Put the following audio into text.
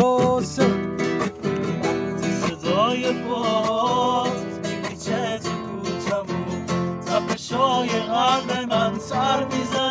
واسه وقتی صدای پات میپیچه تو کوچمون تپشای قلب من سر میزنه